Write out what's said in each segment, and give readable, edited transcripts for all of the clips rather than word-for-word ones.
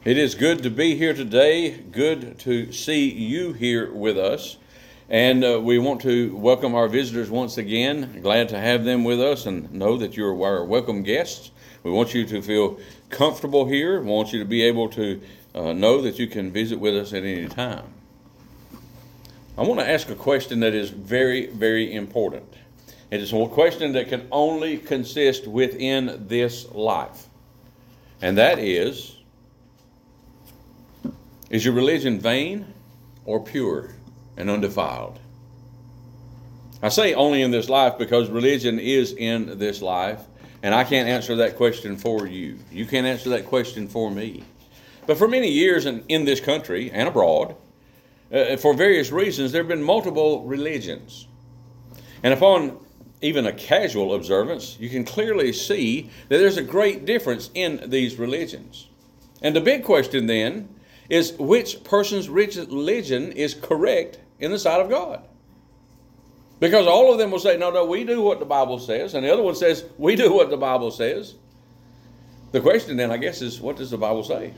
It is good to be here today. Good to see you here with us. And we want to welcome our visitors once again. Glad to have them with us and know that you're our welcome guests. We want you to feel comfortable here. We want you to be able to know that you can visit with us at any time. I want to ask a question that is very, very important. It is a question that can only consist within this life. And that is your religion vain or pure and undefiled? I say only in this life because religion is in this life, and I can't answer that question for you. You can't answer that question for me. But for many years in this country and abroad, for various reasons, there have been multiple religions. And upon even a casual observance, you can clearly see that there's a great difference in these religions. And the big question then is which person's religion is correct in the sight of God. Because all of them will say, no, we do what the Bible says, and the other one says, we do what the Bible says. The question then, I guess, is what does the Bible say?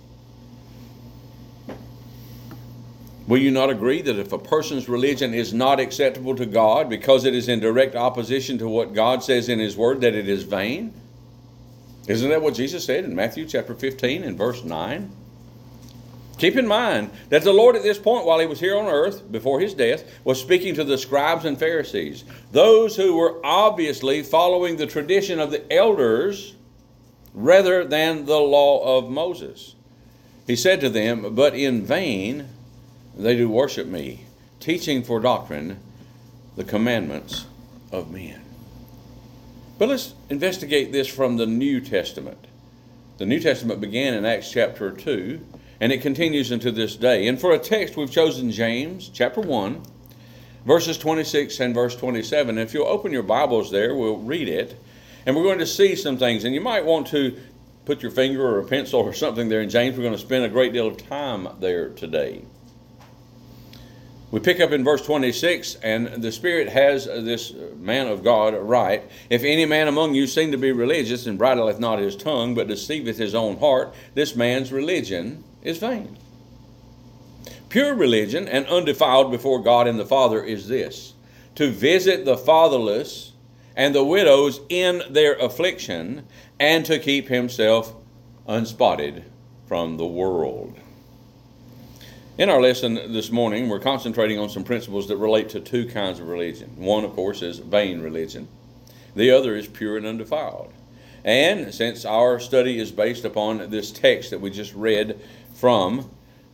Will you not agree that if a person's religion is not acceptable to God because it is in direct opposition to what God says in His Word, that it is vain? Isn't that what Jesus said in Matthew chapter 15 and verse 9? Keep in mind that the Lord at this point, while He was here on earth, before His death, was speaking to the scribes and Pharisees, those who were obviously following the tradition of the elders rather than the law of Moses. He said to them, but in vain they do worship me, teaching for doctrine the commandments of men. But let's investigate this from the New Testament. The New Testament began in Acts chapter 2, and it continues into this day. And for a text, we've chosen James chapter 1, verses 26 and verse 27. If you'll open your Bibles there, we'll read it. And we're going to see some things. And you might want to put your finger or a pencil or something there in James. We're going to spend a great deal of time there today. We pick up in verse 26, and the Spirit has this man of God write, if any man among you seem to be religious, and bridleth not his tongue, but deceiveth his own heart, this man's religion is vain. Pure religion and undefiled before God and the Father is this, to visit the fatherless and the widows in their affliction, and to keep himself unspotted from the world. In our lesson this morning, we're concentrating on some principles that relate to two kinds of religion. One, of course, is vain religion. The other is pure and undefiled. And since our study is based upon this text that we just read from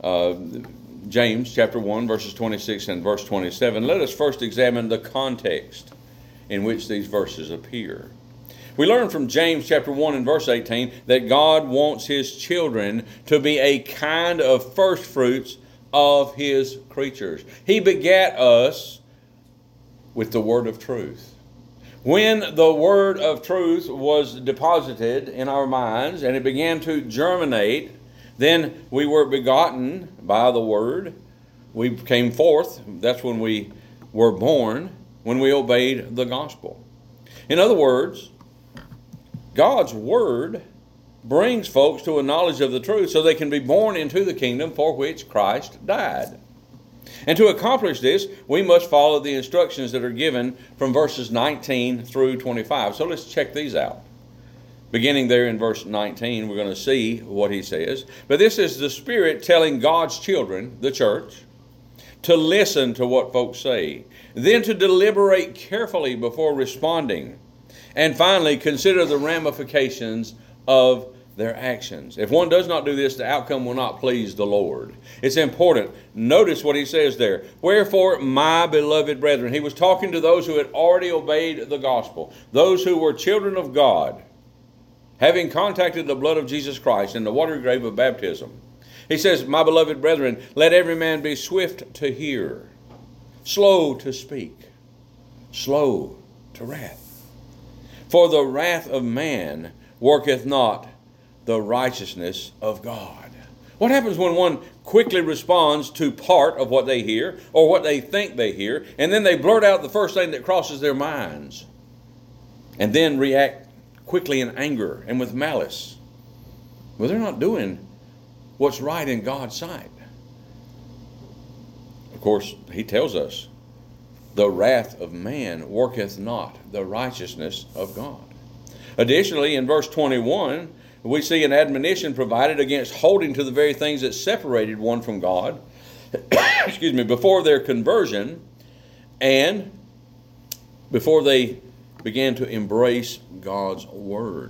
James chapter 1, verses 26 and verse 27, let us first examine the context in which these verses appear. We learn from James chapter 1 and verse 18 that God wants His children to be a kind of first fruits of His creatures. He begat us with the word of truth. When the word of truth was deposited in our minds and it began to germinate, then we were begotten by the word. We came forth. That's when we were born, when we obeyed the gospel. In other words, God's word brings folks to a knowledge of the truth so they can be born into the kingdom for which Christ died. And to accomplish this, we must follow the instructions that are given from verses 19 through 25. So let's check these out. Beginning there in verse 19, we're going to see what he says. But this is the Spirit telling God's children, the church, to listen to what folks say, then to deliberate carefully before responding, and finally consider the ramifications of their actions. If one does not do this, the outcome will not please the Lord. It's important. Notice what he says there. Wherefore, my beloved brethren. He was talking to those who had already obeyed the gospel, those who were children of God, having contacted the blood of Jesus Christ in the watery grave of baptism. He says, my beloved brethren, let every man be swift to hear, slow to speak, slow to wrath. For the wrath of man worketh not the righteousness of God. What happens when one quickly responds to part of what they hear or what they think they hear, and then they blurt out the first thing that crosses their minds, and then react quickly in anger and with malice? Well, they're not doing what's right in God's sight. Of course, he tells us, the wrath of man worketh not the righteousness of God. Additionally, in verse 21, we see an admonition provided against holding to the very things that separated one from God, before their conversion and before they began to embrace God's Word.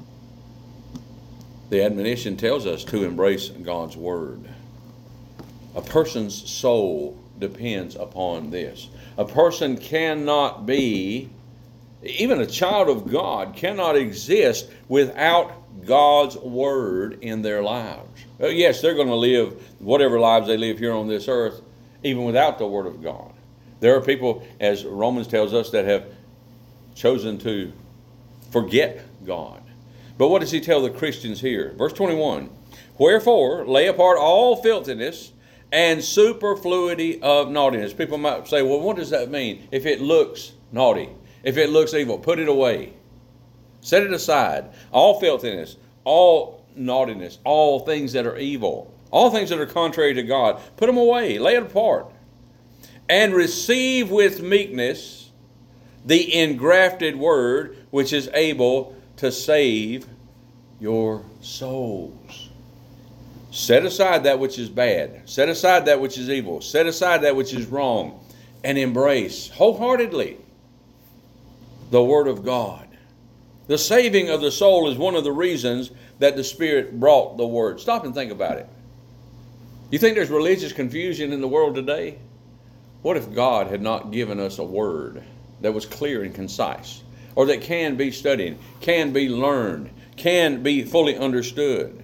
The admonition tells us to embrace God's Word. A person's soul depends upon this. A person cannot be, even a child of God, cannot exist without God's Word in their lives. Yes, they're going to live whatever lives they live here on this earth, even without the Word of God. There are people, as Romans tells us, that have chosen to forget God. But what does he tell the Christians here? Verse 21, wherefore lay apart all filthiness and superfluity of naughtiness. People might say, well, what does that mean? If it looks naughty, if it looks evil, put it away. Set it aside. All filthiness, all naughtiness, all things that are evil, all things that are contrary to God, put them away, lay it apart. And receive with meekness the engrafted word, which is able to save your souls. Set aside that which is bad. Set aside that which is evil. Set aside that which is wrong. And embrace wholeheartedly the Word of God. The saving of the soul is one of the reasons that the Spirit brought the Word. Stop and think about it. You think there's religious confusion in the world today? What if God had not given us a Word that was clear and concise, or that can be studied, can be learned, can be fully understood?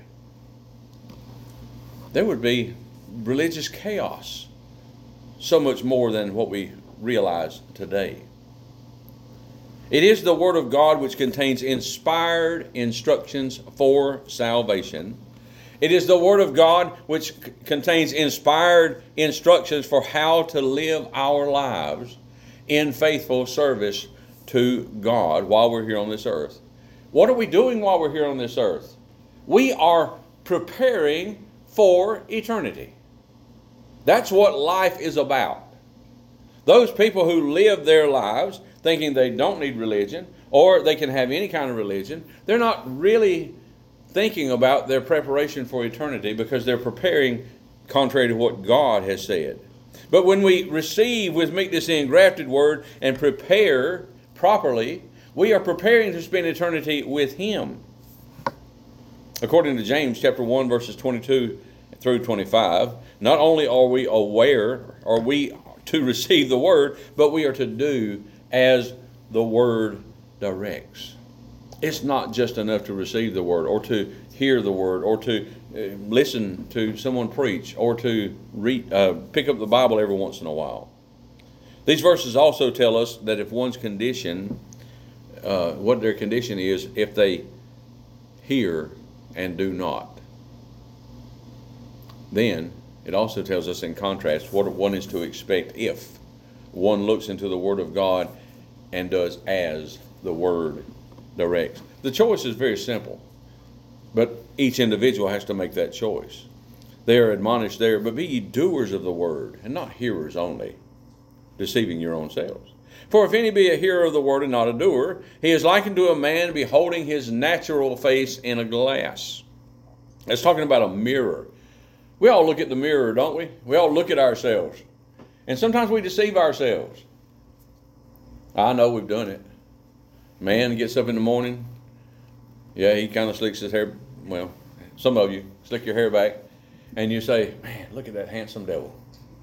There would be religious chaos, so much more than what we realize today. It is the Word of God which contains inspired instructions for salvation. It is the Word of God which contains inspired instructions for how to live our lives in faithful service to God while we're here on this earth. What are we doing while we're here on this earth? We are preparing for eternity. That's what life is about. Those people who live their lives thinking they don't need religion, or they can have any kind of religion, they're not really thinking about their preparation for eternity, because they're preparing contrary to what God has said. But when we receive with meekness the engrafted word and prepare properly, we are preparing to spend eternity with Him. According to James chapter 1, verses 22 through 25, not only are we aware, are we to receive the word, but we are to do as the word directs. It's not just enough to receive the word, or to hear the word, or to listen to someone preach, or to pick up the Bible every once in a while. These verses also tell us that if one's condition, what their condition is, if they hear and do not. Then it also tells us in contrast what one is to expect if one looks into the Word of God and does as the Word directs. The choice is very simple, but each individual has to make that choice. They are admonished there, but be ye doers of the word, and not hearers only, deceiving your own selves. For if any be a hearer of the word and not a doer, he is likened to a man beholding his natural face in a glass. That's talking about a mirror. We all look at the mirror, don't we? We all look at ourselves. And sometimes we deceive ourselves. I know we've done it. Man gets up in the morning. Yeah, he kind of slicks his hair. Well, some of you slick your hair back. And you say, man, look at that handsome devil.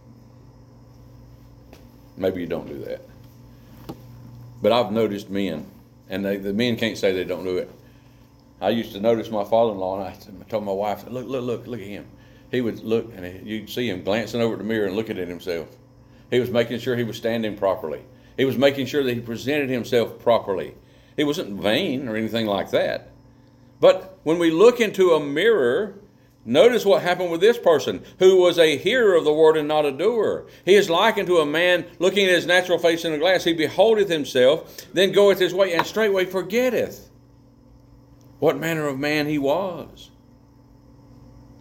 Maybe you don't do that. But I've noticed men. And the men can't say they don't do it. I used to notice my father-in-law, and I told my wife, look at him. He would look, and you'd see him glancing over at the mirror and looking at himself. He was making sure he was standing properly. He was making sure that he presented himself properly. He wasn't vain or anything like that. But when we look into a mirror, notice what happened with this person, who was a hearer of the word and not a doer. He is likened to a man looking at his natural face in a glass. He beholdeth himself, then goeth his way, and straightway forgetteth what manner of man he was.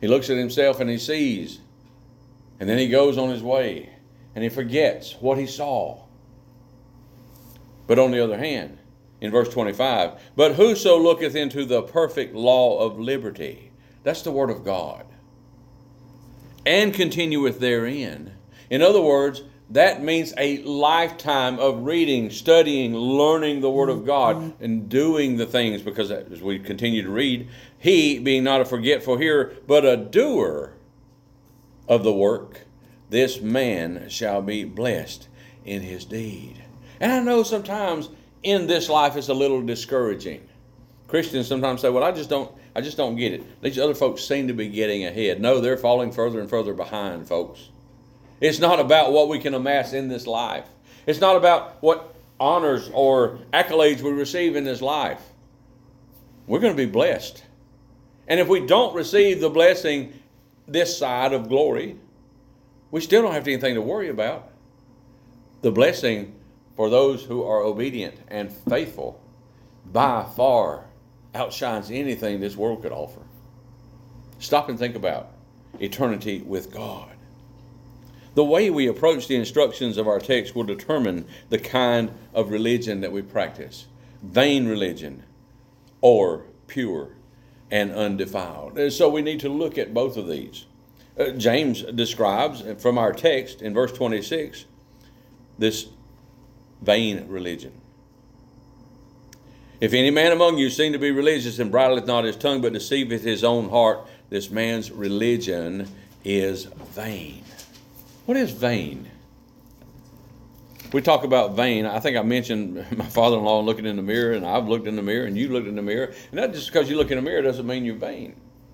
He looks at himself and he sees. And then he goes on his way. And he forgets what he saw. But on the other hand, in verse 25, but whoso looketh into the perfect law of liberty, that's the word of God, and continueth therein. In other words, that means a lifetime of reading, studying, learning the word of God, and doing the things, because as we continue to read, he, being not a forgetful hearer, but a doer of the work, this man shall be blessed in his deed. And I know sometimes in this life it's a little discouraging. Christians sometimes say, well, I just don't get it. These other folks seem to be getting ahead. No, they're falling further and further behind, folks. It's not about what we can amass in this life. It's not about what honors or accolades we receive in this life. We're going to be blessed. And if we don't receive the blessing this side of glory, we still don't have anything to worry about. The blessing for those who are obedient and faithful by far outshines anything this world could offer. Stop and think about eternity with God. The way we approach the instructions of our text will determine the kind of religion that we practice. Vain religion or pure and undefiled. And so we need to look at both of these. James describes from our text in verse 26 this vain religion. If any man among you seem to be religious and bridleth not his tongue, but deceiveth his own heart, this man's religion is vain. What is vain? We talk about vain. I think I mentioned my father-in-law looking in the mirror, and I've looked in the mirror, and you looked in the mirror. And that just because you look in the mirror doesn't mean you're vain.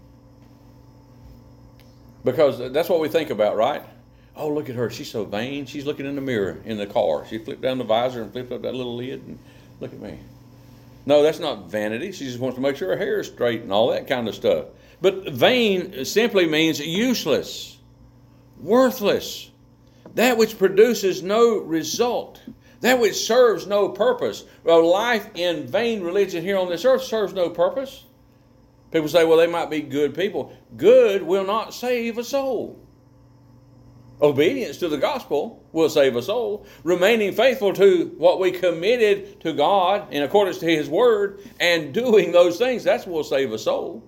Because that's what we think about, right? Oh, look at her. She's so vain. She's looking in the mirror in the car. She flipped down the visor and flipped up that little lid, and look at me. No, that's not vanity. She just wants to make sure her hair is straight and all that kind of stuff. But vain simply means useless, worthless, that which produces no result, that which serves no purpose. Well, life in vain religion here on this earth serves no purpose. People say, well, they might be good people. Good will not save a soul. Obedience to the gospel will save a soul. Remaining faithful to what we committed to God in accordance to His word and doing those things, that's what will save a soul.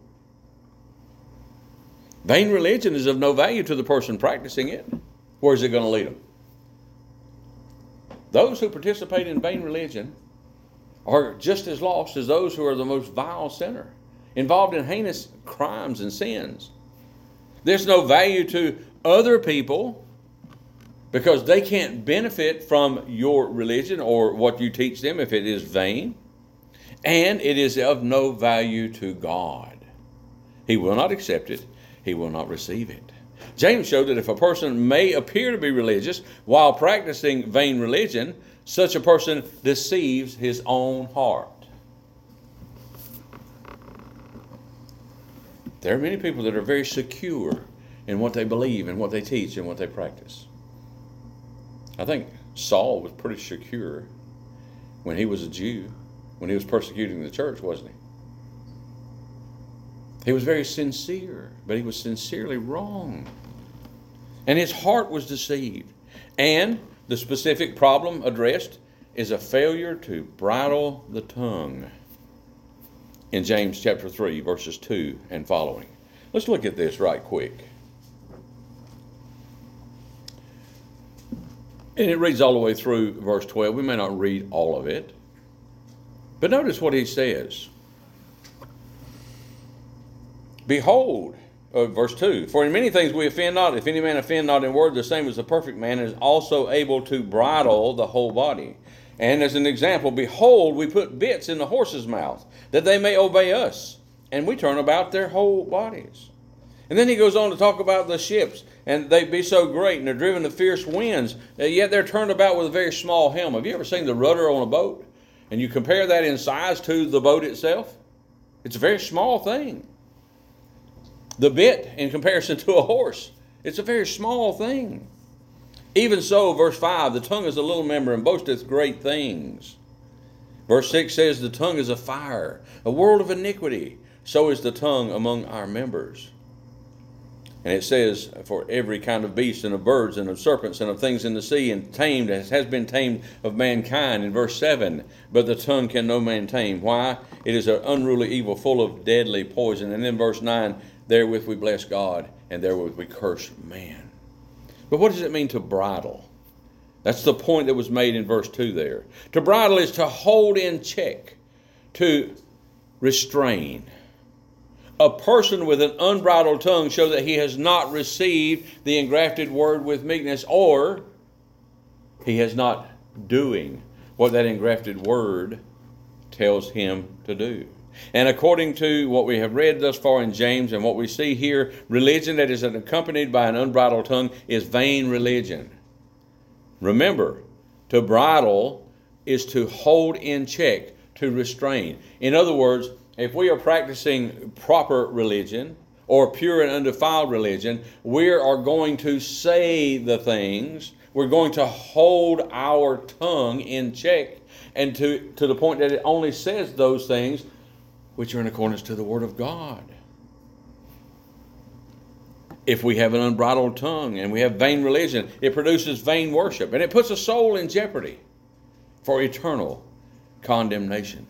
Vain religion is of no value to the person practicing it. Where is it going to lead them? Those who participate in vain religion are just as lost as those who are the most vile sinner, involved in heinous crimes and sins. There's no value to other people because they can't benefit from your religion or what you teach them if it is vain. And it is of no value to God. He will not accept it. He will not receive it. James showed that if a person may appear to be religious while practicing vain religion, such a person deceives his own heart. There are many people that are very secure in what they believe and what they teach and what they practice. I think Saul was pretty secure when he was a Jew, when he was persecuting the church, wasn't he? He was very sincere, but he was sincerely wrong. And his heart was deceived. And the specific problem addressed is a failure to bridle the tongue in James chapter 3, verses 2 and following. Let's look at this right quick. And it reads all the way through verse 12. We may not read all of it. But notice what he says. Behold, verse 2, for in many things we offend not. If any man offend not in word, the same as the perfect man is also able to bridle the whole body. And as an example, behold, we put bits in the horses' mouth, that they may obey us. And we turn about their whole bodies. And then he goes on to talk about the ships, and they be so great, and they're driven to fierce winds, yet they're turned about with a very small helm. Have you ever seen the rudder on a boat? And you compare that in size to the boat itself? It's a very small thing. The bit in comparison to a horse, it's a very small thing. Even so, verse 5, the tongue is a little member and boasteth great things. Verse 6 says, the tongue is a fire, a world of iniquity. So is the tongue among our members. And it says, for every kind of beast and of birds and of serpents and of things in the sea, and tamed, as has been tamed of mankind, in verse 7. But the tongue can no man tame. Why? It is an unruly evil, full of deadly poison. And then verse 9, therewith we bless God, and therewith we curse man. But what does it mean to bridle? That's the point that was made in verse 2 there. To bridle is to hold in check, to restrain. A person with an unbridled tongue shows that he has not received the engrafted word with meekness, or he is not doing what that engrafted word tells him to do. And according to what we have read thus far in James and what we see here, religion that is accompanied by an unbridled tongue is vain religion. Remember, to bridle is to hold in check, to restrain. In other words, if we are practicing proper religion or pure and undefiled religion, we are going to say the things, we're going to hold our tongue in check, and to the point that it only says those things which are in accordance to the Word of God. If we have an unbridled tongue and we have vain religion, it produces vain worship, and it puts a soul in jeopardy for eternal condemnation.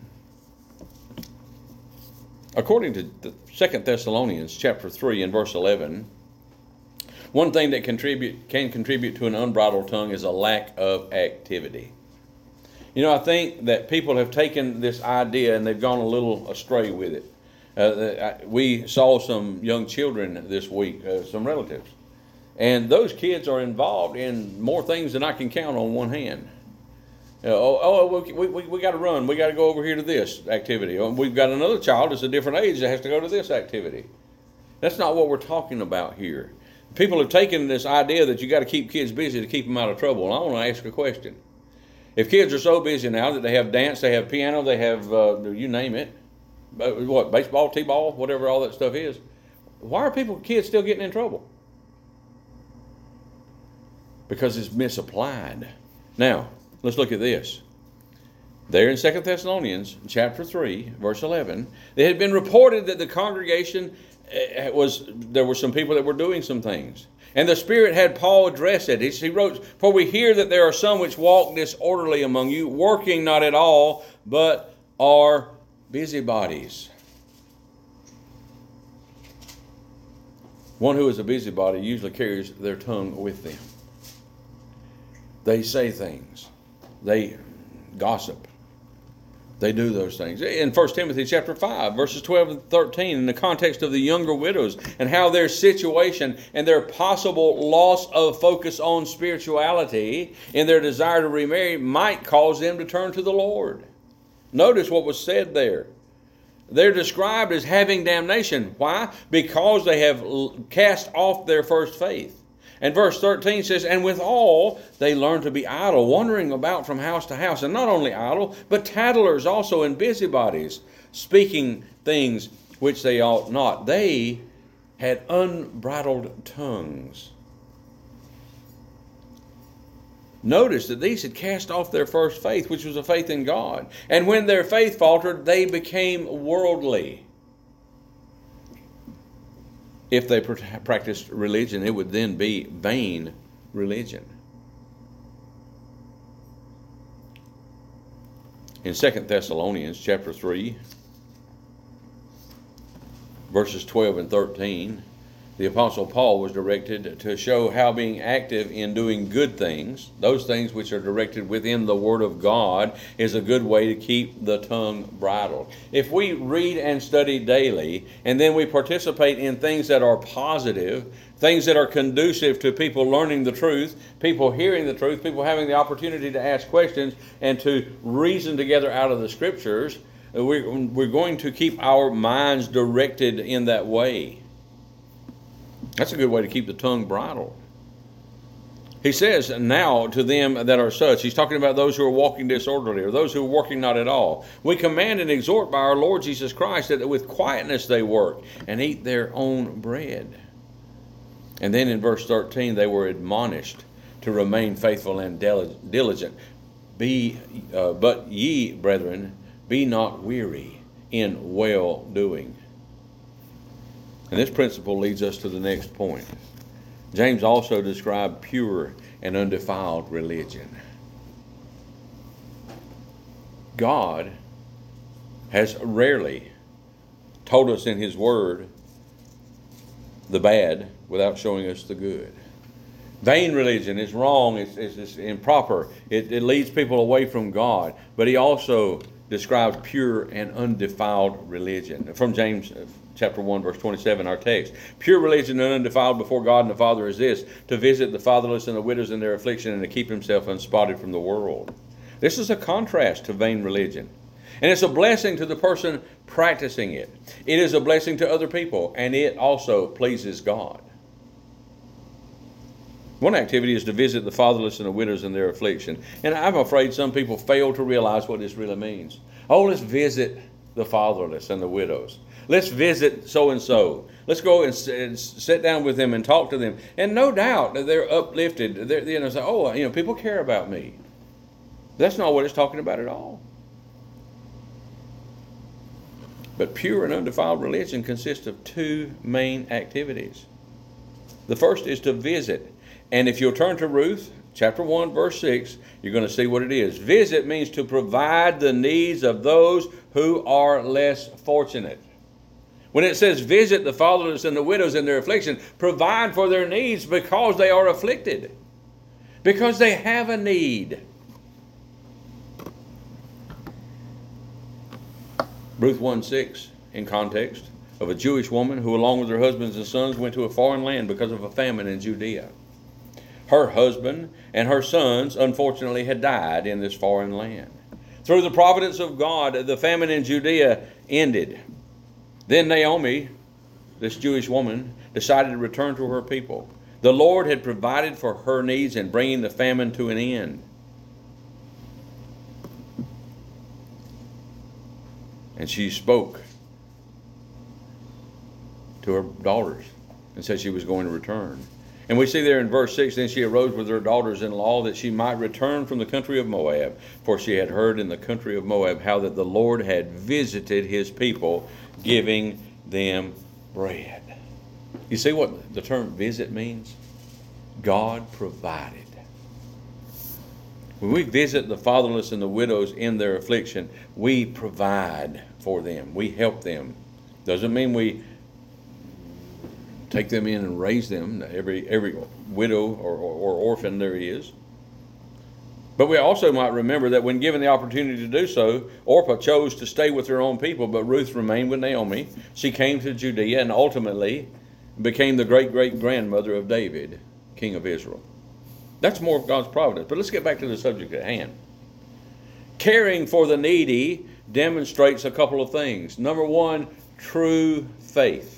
According to 2 Thessalonians chapter 3 and verse 11, one thing that can contribute to an unbridled tongue is a lack of activity. You know, I think that people have taken this idea and they've gone a little astray with it. We saw some young children this week, some relatives, and those kids are involved in more things than I can count on one hand. We got to run. We got to go over here to this activity. We've got another child that's a different age that has to go to this activity. That's not what we're talking about here. People have taken this idea that you got to keep kids busy to keep them out of trouble. And I want to ask a question. If kids are so busy now that they have dance, they have piano, they have, you name it, baseball, t-ball, whatever all that stuff is, why are kids still getting in trouble? Because it's misapplied. Now, let's look at this. There in 2 Thessalonians chapter 3, verse 11, it had been reported that the congregation there were some people that were doing some things. And the Spirit had Paul address it. He wrote, for we hear that there are some which walk disorderly among you, working not at all, but are busybodies. One who is a busybody usually carries their tongue with them. They say things. They gossip. They do those things. In 1 Timothy chapter 5, verses 12 and 13, in the context of the younger widows and how their situation and their possible loss of focus on spirituality in their desire to remarry might cause them to turn to the Lord. Notice what was said there. They're described as having damnation. Why? Because they have cast off their first faith. And verse 13 says, and withal they learn to be idle, wandering about from house to house. And not only idle, but tattlers also, and busybodies, speaking things which they ought not. They had unbridled tongues. Notice that these had cast off their first faith, which was a faith in God. And when their faith faltered, they became worldly. If they practiced religion, it would then be vain religion. In 2 Thessalonians chapter 3, verses 12 and 13, the Apostle Paul was directed to show how being active in doing good things, those things which are directed within the Word of God, is a good way to keep the tongue bridled. If we read and study daily, and then we participate in things that are positive, things that are conducive to people learning the truth, people hearing the truth, people having the opportunity to ask questions and to reason together out of the Scriptures, we're going to keep our minds directed in that way. That's a good way to keep the tongue bridled. He says, now to them that are such, he's talking about those who are walking disorderly, or those who are working not at all. We command and exhort by our Lord Jesus Christ that with quietness they work and eat their own bread. And then in verse 13, they were admonished to remain faithful and diligent. But ye, brethren, be not weary in well-doing. And this principle leads us to the next point. James also described pure and undefiled religion. God has rarely told us in His Word the bad without showing us the good. Vain religion is wrong, it's improper, it leads people away from God. But He also describes pure and undefiled religion. From James chapter 1, verse 27, our text. Pure religion and undefiled before God and the Father is this: to visit the fatherless and the widows in their affliction, and to keep himself unspotted from the world. This is a contrast to vain religion. And it's a blessing to the person practicing it. It is a blessing to other people, and it also pleases God. One activity is to visit the fatherless and the widows in their affliction. And I'm afraid some people fail to realize what this really means. Oh, let's visit the fatherless and the widows. Let's visit so-and-so. Let's go and sit down with them and talk to them. And no doubt they're uplifted. They're, say, people care about me. That's not what it's talking about at all. But pure and undefiled religion consists of two main activities. The first is to visit. And if you'll turn to Ruth, chapter 1, verse 6, you're going to see what it is. Visit means to provide the needs of those who are less fortunate. When it says visit the fatherless and the widows in their affliction, provide for their needs because they are afflicted, because they have a need. Ruth 1:6, in context, of a Jewish woman who, along with her husbands and sons, went to a foreign land because of a famine in Judea. Her husband and her sons, unfortunately, had died in this foreign land. Through the providence of God, the famine in Judea ended. Then Naomi, this Jewish woman, decided to return to her people. The Lord had provided for her needs in bringing the famine to an end. And she spoke to her daughters and said she was going to return. And we see there in verse 6, then she arose with her daughters-in-law that she might return from the country of Moab, for she had heard in the country of Moab how that the Lord had visited his people, giving them bread. You see what the term visit means? God provided. When we visit the fatherless and the widows in their affliction, we provide for them. We help them. Doesn't mean we take them in and raise them, every widow or orphan there is. But we also might remember that when given the opportunity to do so, Orpah chose to stay with her own people, but Ruth remained with Naomi. She came to Judea and ultimately became the great-great-grandmother of David, king of Israel. That's more of God's providence. But let's get back to the subject at hand. Caring for the needy demonstrates a couple of things. Number one, true faith.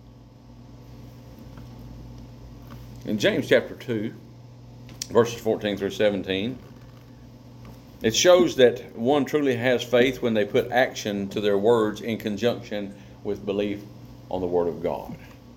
In James chapter 2, verses 14 through 17, it shows that one truly has faith when they put action to their words in conjunction with belief on the Word of God.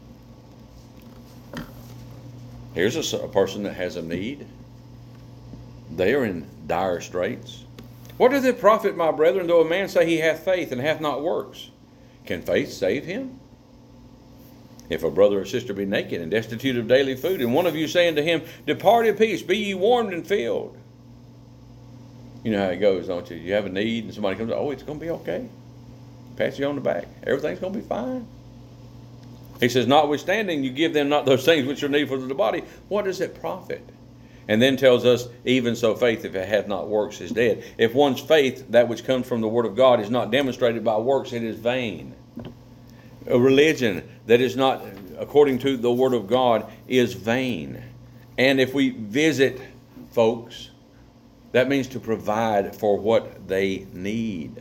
Here's a person that has a need. They are in dire straits. What doth it profit, my brethren, though a man say he hath faith and hath not works? Can faith save him? If a brother or sister be naked and destitute of daily food, and one of you say unto him, depart in peace, be ye warmed and filled. You know how it goes, don't you? You have a need and somebody comes, oh, it's going to be okay. Pat you on the back. Everything's going to be fine. He says, notwithstanding, you give them not those things which are needful to the body. What does it profit? And then tells us, even so faith, if it hath not works, is dead. If one's faith, that which comes from the Word of God, is not demonstrated by works, it is vain. A religion that is not according to the Word of God is vain. And if we visit folks, that means to provide for what they need.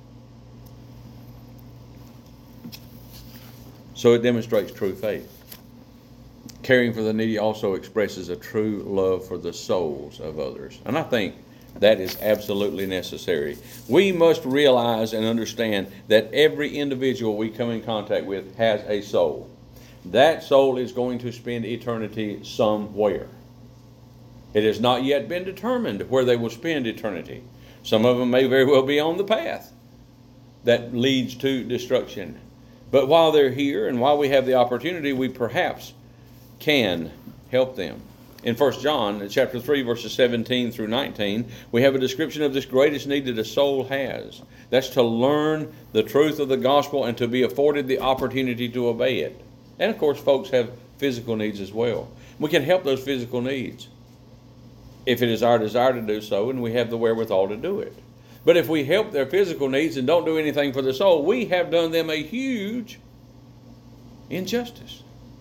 So it demonstrates true faith. Caring for the needy also expresses a true love for the souls of others. And I think that is absolutely necessary. We must realize and understand that every individual we come in contact with has a soul. That soul is going to spend eternity somewhere. It has not yet been determined where they will spend eternity. Some of them may very well be on the path that leads to destruction. But while they're here and while we have the opportunity, we perhaps can help them. In 1 John chapter 3, verses 17 through 19, we have a description of this greatest need that a soul has. That's to learn the truth of the gospel and to be afforded the opportunity to obey it. And of course, folks have physical needs as well. We can help those physical needs if it is our desire to do so and we have the wherewithal to do it. But if we help their physical needs and don't do anything for the soul, we have done them a huge injustice.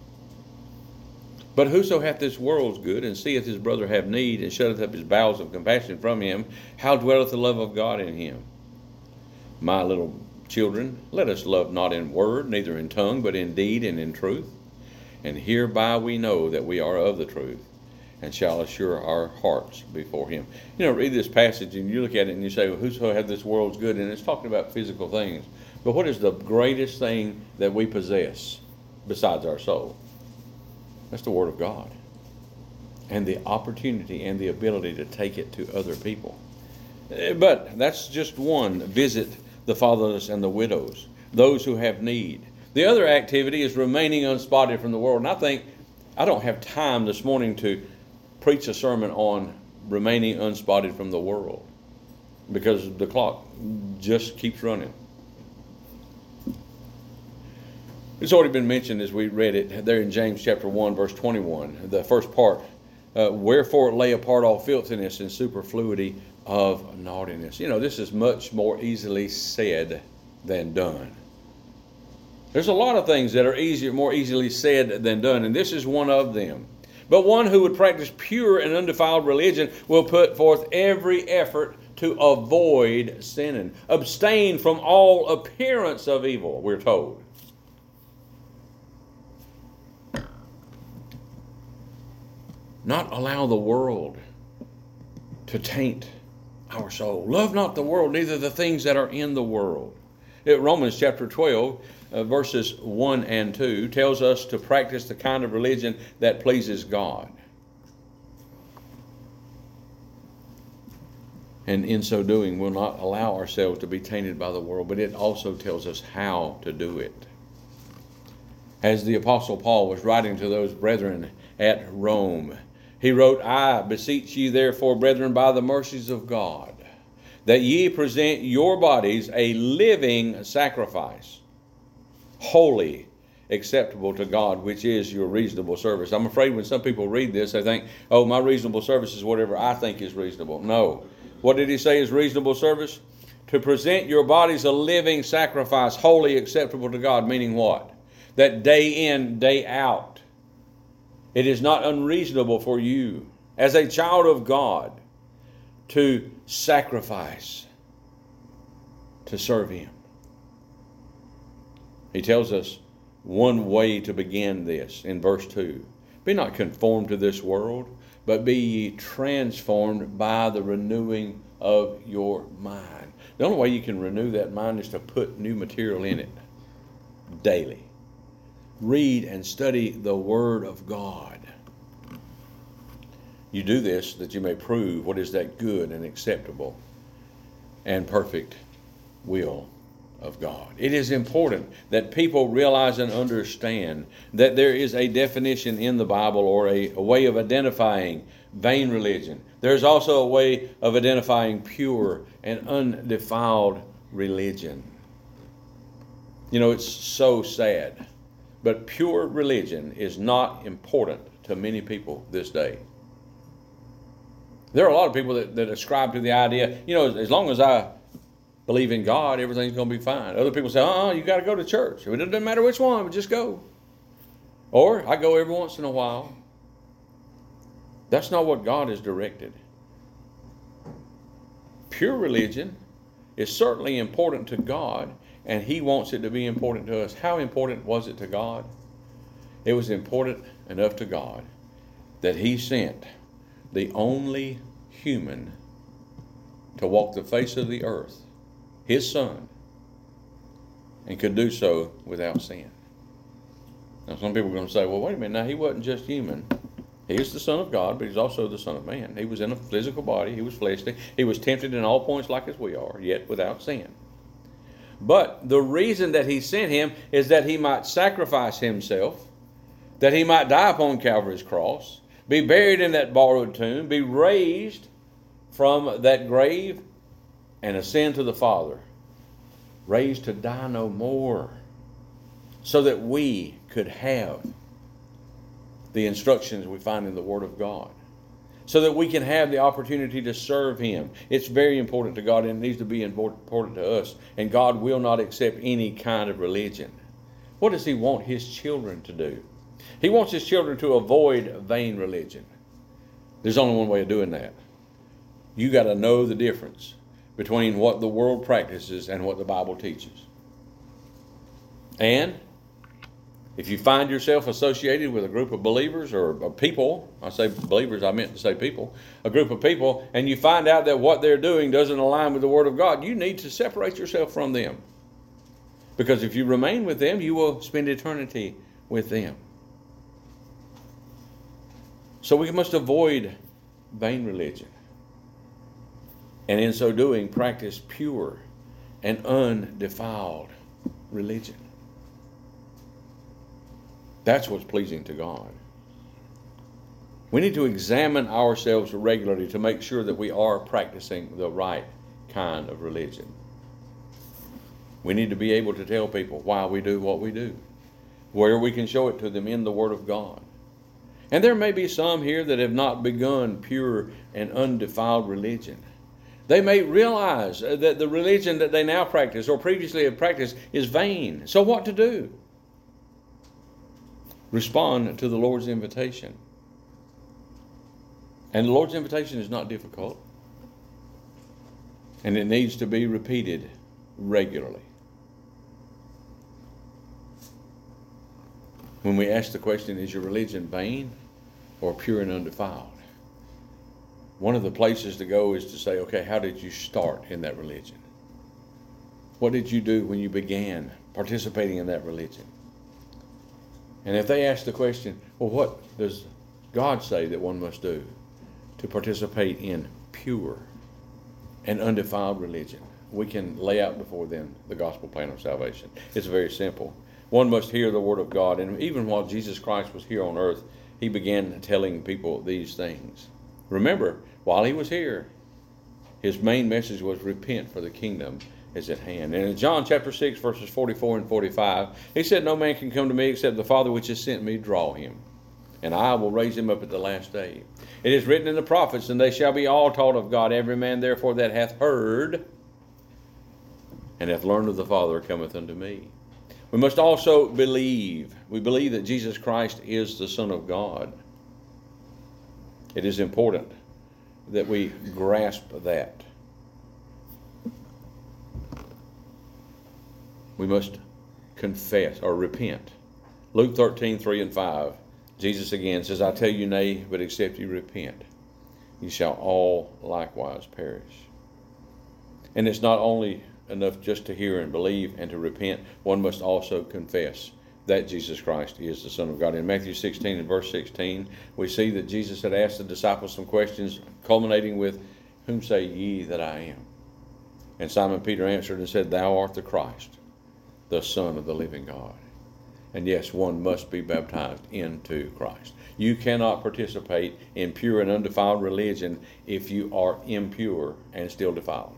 But whoso hath this world's good, and seeth his brother have need, and shutteth up his bowels of compassion from him, how dwelleth the love of God in him? My little children, let us love not in word, neither in tongue, but in deed and in truth. And hereby we know that we are of the truth, and shall assure our hearts before him. You know, read this passage, and you look at it, and you say, well, whoso hath this world's good, and it's talking about physical things. But what is the greatest thing that we possess besides our soul? That's the Word of God, and the opportunity and the ability to take it to other people. But that's just one. Visit the fatherless and the widows, those who have need. The other activity is remaining unspotted from the world. And I don't have time this morning to preach a sermon on remaining unspotted from the world, because the clock just keeps running. It's already been mentioned as we read it there in James chapter 1, verse 21, the first part. Wherefore lay apart all filthiness and superfluity of naughtiness. You know, this is much more easily said than done. There's a lot of things that are more easily said than done, and this is one of them. But one who would practice pure and undefiled religion will put forth every effort to avoid sinning. Abstain from all appearance of evil, we're told. Not allow the world to taint our soul. Love not the world, neither the things that are in the world. Romans chapter 12, verses 1 and 2, tells us to practice the kind of religion that pleases God. And in so doing, we'll not allow ourselves to be tainted by the world, but it also tells us how to do it. As the Apostle Paul was writing to those brethren at Rome, he wrote, I beseech ye therefore, brethren, by the mercies of God, that ye present your bodies a living sacrifice, holy, acceptable to God, which is your reasonable service. I'm afraid when some people read this, they think, oh, my reasonable service is whatever I think is reasonable. No. What did he say is reasonable service? To present your bodies a living sacrifice, holy, acceptable to God, meaning what? That day in, day out, it is not unreasonable for you, as a child of God, to sacrifice, to serve Him. He tells us one way to begin this in verse 2. Be not conformed to this world, but be ye transformed by the renewing of your mind. The only way you can renew that mind is to put new material in it daily. Read and study the Word of God. You do this that you may prove what is that good and acceptable and perfect will of God. It is important that people realize and understand that there is a definition in the Bible, or a way of identifying vain religion. There's also a way of identifying pure and undefiled religion. You know, it's so sad, but pure religion is not important to many people this day. There are a lot of people that ascribe to the idea, you know, as long as I believe in God, everything's going to be fine. Other people say, you got to go to church. It doesn't matter which one, but just go. Or I go every once in a while. That's not what God has directed. Pure religion is certainly important to God, and He wants it to be important to us. How important was it to God? It was important enough to God that He sent the only human to walk the face of the earth, His Son, and could do so without sin. Now some people are going to say, well, wait a minute, now He wasn't just human. He is the Son of God, but He's also the Son of Man. He was in a physical body. He was fleshly. He was tempted in all points like as we are, yet without sin. But the reason that he sent him is that he might sacrifice himself, that he might die upon Calvary's cross, be buried in that borrowed tomb, be raised from that grave, and ascend to the Father, raised to die no more, so that we could have the instructions we find in the Word of God, so that we can have the opportunity to serve Him. It's very important to God, and it needs to be important to us. And God will not accept any kind of religion. What does He want His children to do? He wants His children to avoid vain religion. There's only one way of doing that. You got to know the difference between what the world practices and what the Bible teaches. And if you find yourself associated with a group of believers or people, I say believers, I meant to say people, a group of people, and you find out that what they're doing doesn't align with the Word of God, you need to separate yourself from them. Because if you remain with them, you will spend eternity with them. So we must avoid vain religion. And in so doing, practice pure and undefiled religion. That's what's pleasing to God. We need to examine ourselves regularly to make sure that we are practicing the right kind of religion. We need to be able to tell people why we do what we do, where we can show it to them in the Word of God. And there may be some here that have not begun pure and undefiled religion. They may realize that the religion that they now practice or previously have practiced is vain. So what to do? Respond to the Lord's invitation. And the Lord's invitation is not difficult. And it needs to be repeated regularly. When we ask the question, is your religion vain or pure and undefiled? One of the places to go is to say, okay, how did you start in that religion? What did you do when you began participating in that religion? And if they ask the question, well, what does God say that one must do to participate in pure and undefiled religion? We can lay out before them the gospel plan of salvation. It's very simple. One must hear the Word of God. And even while Jesus Christ was here on earth, He began telling people these things. Remember, while He was here, His main message was repent, for the kingdom is at hand. And in John chapter 6, verses 44 and 45, He said, no man can come to me except the Father which has sent me draw him, and I will raise him up at the last day. It is written in the prophets, and they shall be all taught of God. Every man therefore that hath heard and hath learned of the Father cometh unto me. We must also believe. We believe that Jesus Christ is the Son of God. It is important that we grasp that. We must confess or repent. Luke 13, 3 and 5, Jesus again says, I tell you nay, but except you repent, ye shall all likewise perish. And it's not only enough just to hear and believe and to repent. One must also confess that Jesus Christ is the Son of God. In Matthew 16 and verse 16, we see that Jesus had asked the disciples some questions, culminating with, whom say ye that I am? And Simon Peter answered and said, Thou art the Christ, the Son of the living God. And yes, one must be baptized into Christ. You cannot participate in pure and undefiled religion if you are impure and still defiled.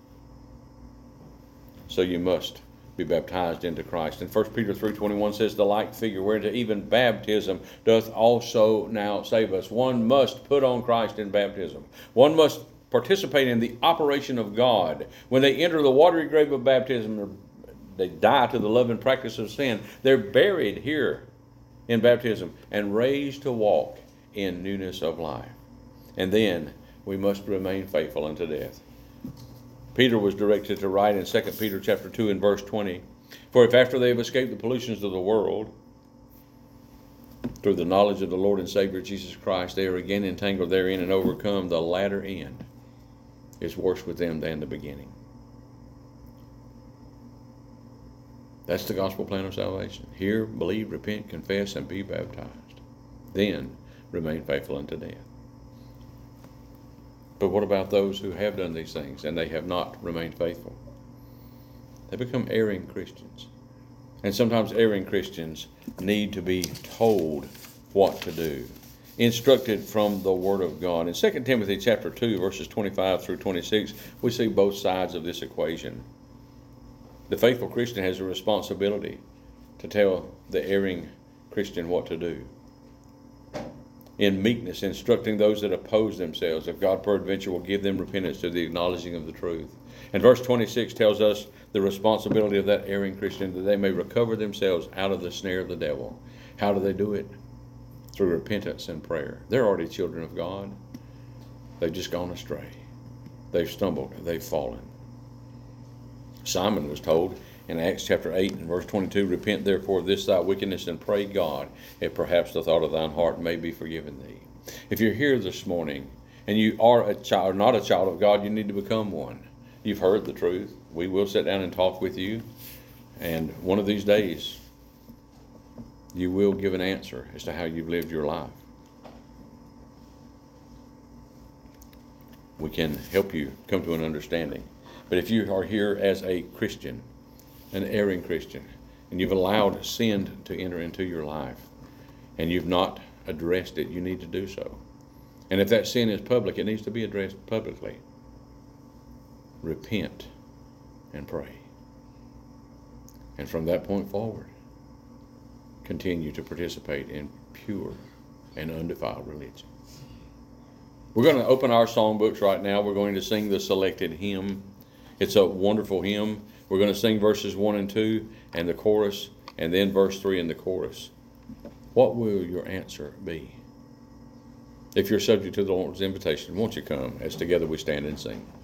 So you must be baptized into Christ. And 1 Peter 3:21 says, the like figure whereunto even baptism doth also now save us. One must put on Christ in baptism. One must participate in the operation of God. When they enter the watery grave of baptism, they die to the love and practice of sin. They're buried here in baptism and raised to walk in newness of life. And then we must remain faithful unto death. Peter was directed to write in 2 Peter chapter 2 and verse 20, for if after they have escaped the pollutions of the world, through the knowledge of the Lord and Savior Jesus Christ, they are again entangled therein and overcome, the latter end is worse with them than the beginning. That's the gospel plan of salvation. Hear, believe, repent, confess, and be baptized. Then remain faithful unto death. But what about those who have done these things and they have not remained faithful? They become erring Christians. And sometimes erring Christians need to be told what to do, instructed from the Word of God. In 2 Timothy chapter 2, verses 25 through 26, we see both sides of this equation. The faithful Christian has a responsibility to tell the erring Christian what to do. In meekness, instructing those that oppose themselves, if God peradventure will give them repentance to the acknowledging of the truth. And verse 26 tells us the responsibility of that erring Christian, that they may recover themselves out of the snare of the devil. How do they do it? Through repentance and prayer. They're already children of God. They've just gone astray. They've stumbled. They've fallen. Simon was told in Acts chapter 8 and verse 22, repent therefore of this thy wickedness and pray God, if perhaps the thought of thine heart may be forgiven thee. If you're here this morning and you are a child, not a child of God, you need to become one. You've heard the truth. We will sit down and talk with you. And one of these days, you will give an answer as to how you've lived your life. We can help you come to an understanding. But if you are here as a Christian, an erring Christian, and you've allowed sin to enter into your life, and you've not addressed it, you need to do so. And if that sin is public, it needs to be addressed publicly. Repent and pray. And from that point forward, continue to participate in pure and undefiled religion. We're going to open our songbooks right now. We're going to sing the selected hymn. It's a wonderful hymn. We're going to sing verses 1 and 2 and the chorus, and then verse 3 and the chorus. What will your answer be? If you're subject to the Lord's invitation, won't you come as together we stand and sing?